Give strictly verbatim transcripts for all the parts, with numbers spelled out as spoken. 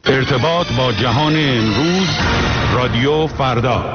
ارتباط با جهان امروز، رادیو فردا.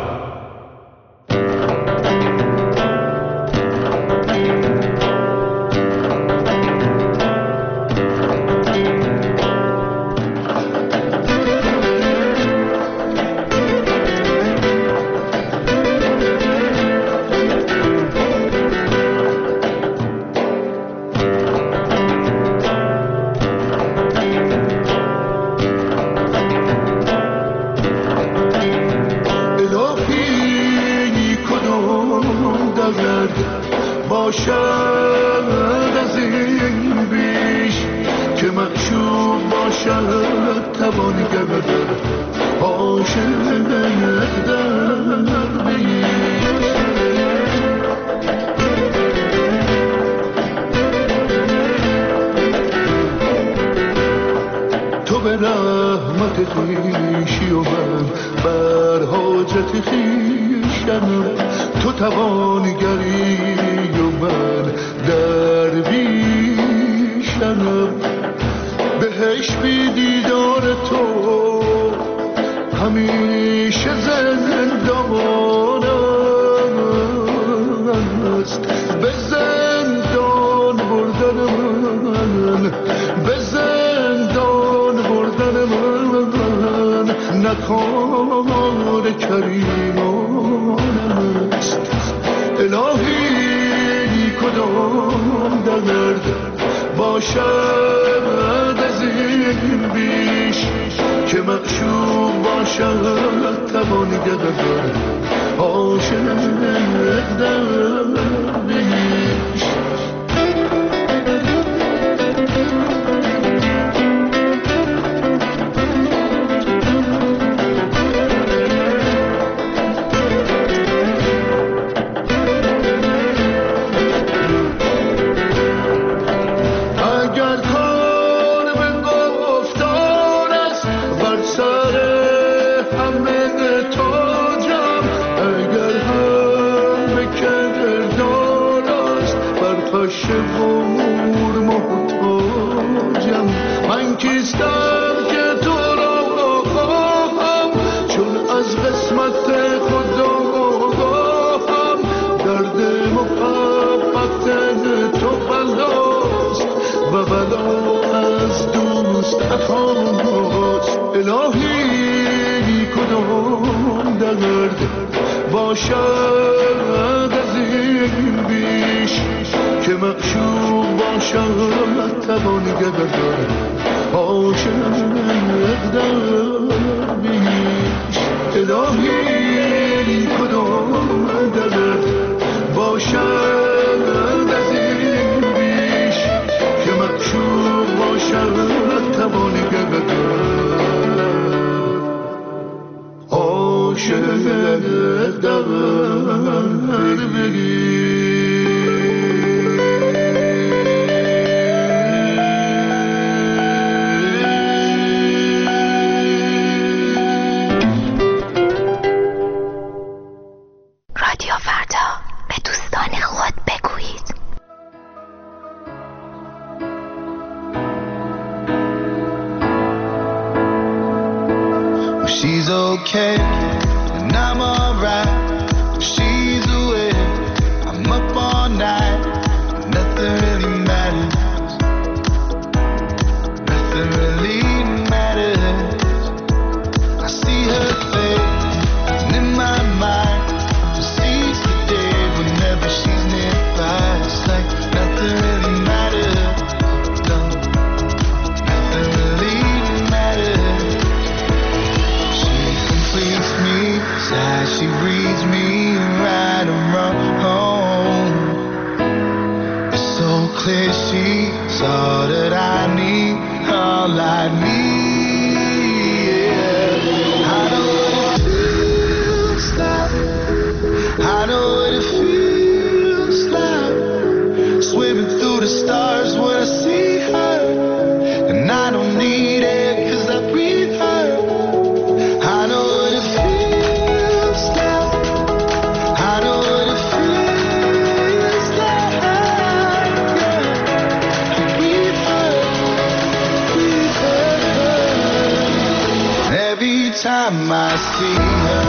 time I see her,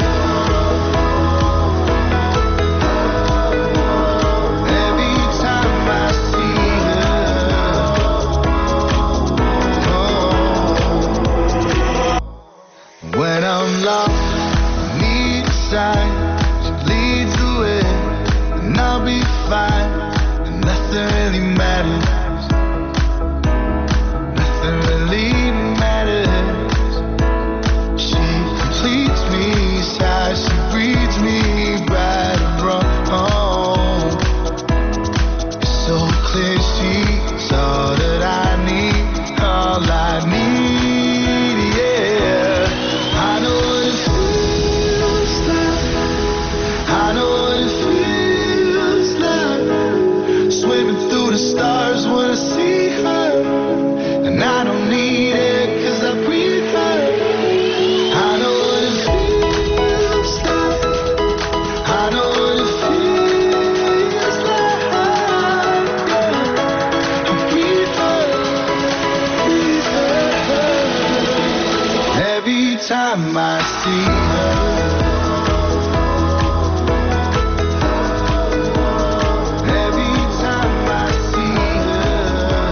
every time I see her, oh. When I'm lost, need a sign, she leads the way, and I'll be fine, and nothing really matters, nothing really matters. She completes me, sighs, she breathes me right and wrong. It's so clear she's all that I need, all I need, yeah. I know what it feels like, I know what it feels like, swimming through the stars when I see her, and I don't need it 'cause I breathe her. I know what it feels like, I know what it feels like, I breathe her, breathe her. Every time I see her, every time I see her,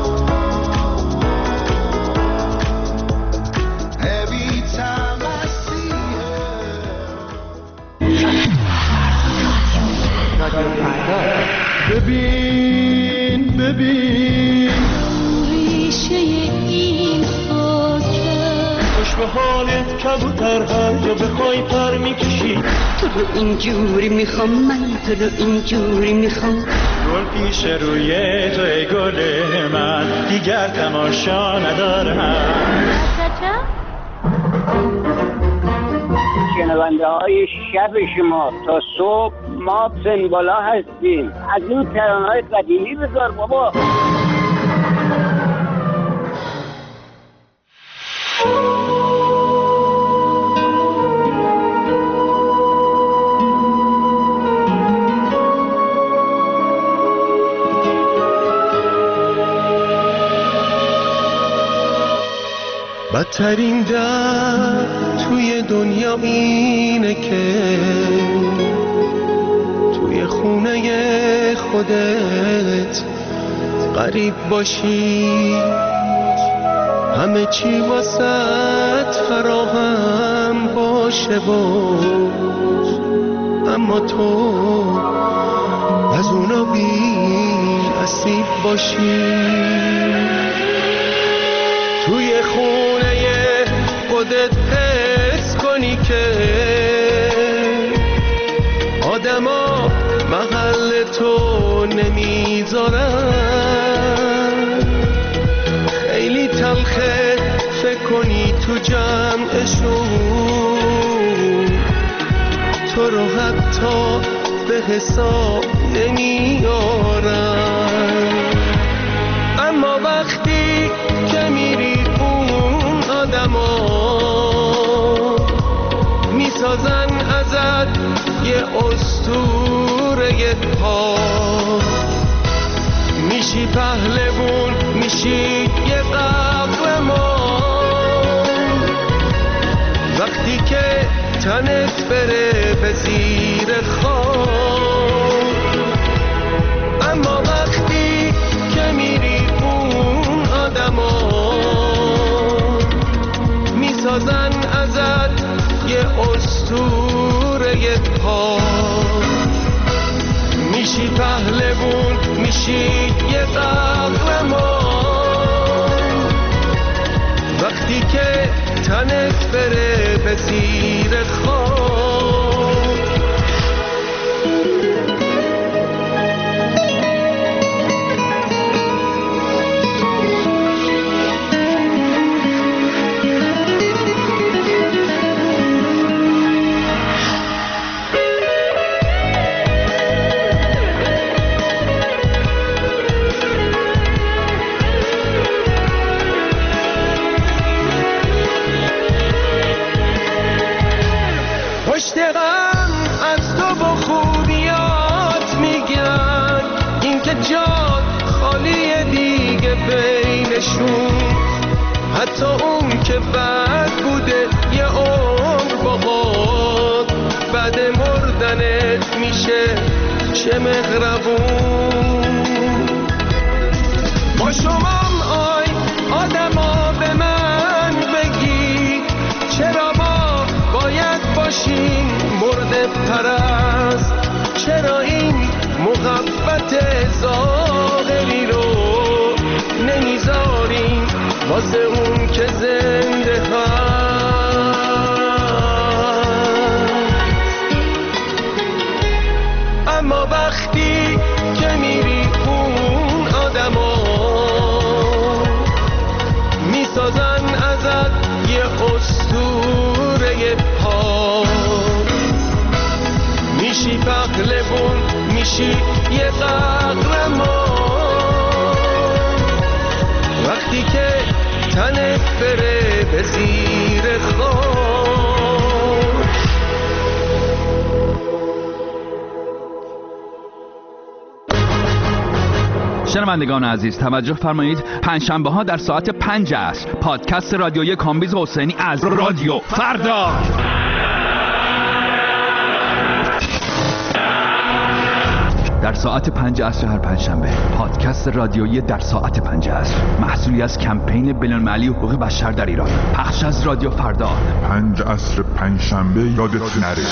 every time I see her. ببین ببین ریشه این خاکه، خوش به حالت کبوتر هر جا بخوای پر میکشی، تو رو اینجوری میخوام، من تو رو اینجوری میخوام. گل پیش روی تو ای گل من، دیگر تماشا ندارم. شنونده های شب شما تا صبح ما سنبالا هستیم. از این ترانه های قدیمی بذار بابا. بدترین درد توی دنیا اینه که توی خونه خودت غریب باشی، همه چی واسط فراهم باشه و اما تو از اونا بی نصیب باشی. توی خونه خودت حس کنی که آدما محل تو نمیذارن، خیلی تلخه فکر کنی تو جمعشون تو رو حتی به حساب نمیارن. اما وقتی که میری اون آدما میسازن ازت یه اسطوره پاک، میشی پهلوون، میشی یه قهرمان. وقتی که تنت بره به زیر خاک، اما وقتی که میری اون آدما میسازن ازت یه اسطوره پاک، میشی پهلوون، میشی یه قهرمان. وقتی که تنت بره به زیر خاک. میشه چه مهربون. با شمام آی آدما به من بگی چرا ما باید باشیم مرده پرست، چرا این محبت ظاهری رو نمیذاریم واسه اون که زنده هست. اما وقتی که میری اون آدما میسازن ازت یه اسطوره پاک، میشی پهلوان، میشی یه قهرمان. وقتی که تنت بره به زیر خاک. شنوندگان عزیز توجه فرمایید، پنجشنبه ها در ساعت پنج عصر پادکست رادیویی کامبیز حسینی از رادیو فردا. در ساعت پنج عصر هر پنجشنبه پادکست رادیویی در ساعت پنج عصر، محصولی از کمپین بین‌المللی حقوق بشر در ایران، پخش از رادیو فردا. پنج عصر پنجشنبه یادت نره.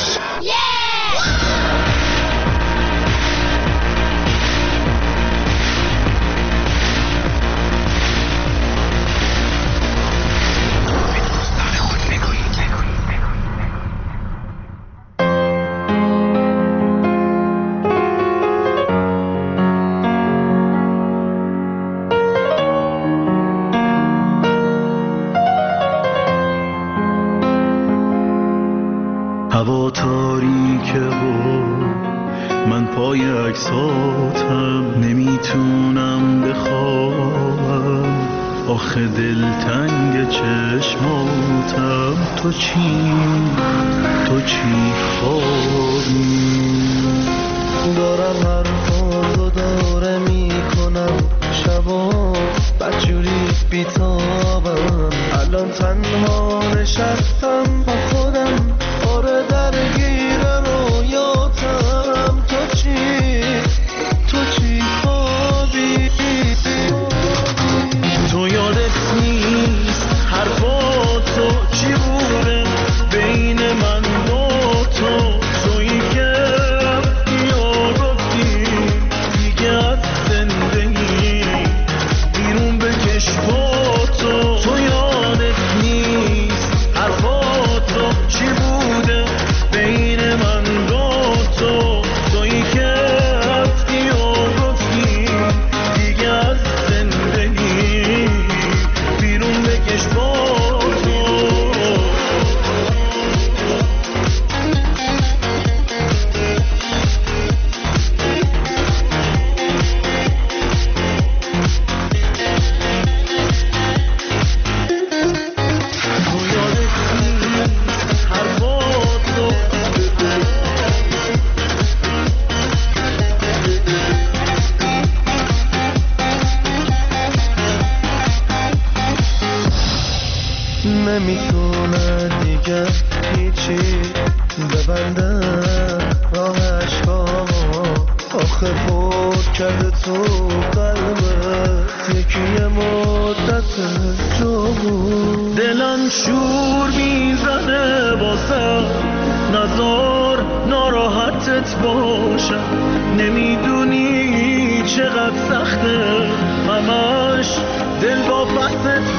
هوا تاریکه و من پای عکساتم نمیتونم بخوابم، آخه دلتنگ چشماتم. تو چی تو چی خوابی؟ دارم حرفاتو داره میکنم شبا بدجوری بیتابم، الان تنها نشستم با خودم، آره درگیر رویاتم. تو چی تو چی خوابی؟ تو یادت نیست حرفاتو چی بوده بین من و تو، تویی که یا گفتی دیگه از زندگی بیرون بکش پاتو. تو یادت نیست حرفاتو چی بوده بین من و تو، تویی که رفتی و گفتی دیگه از زندگی بیرون بکش پاتو. تو یادت نیست حرفاتو نمیتونه دیگه هیچی ببنده راه عشقامو، آخه بود کرده تو قلبت یکی مدت جو بود. دلم شور میزنه واسه نزار ناراحتت باشم، نمیدونی چقدر سخته همش دل با بست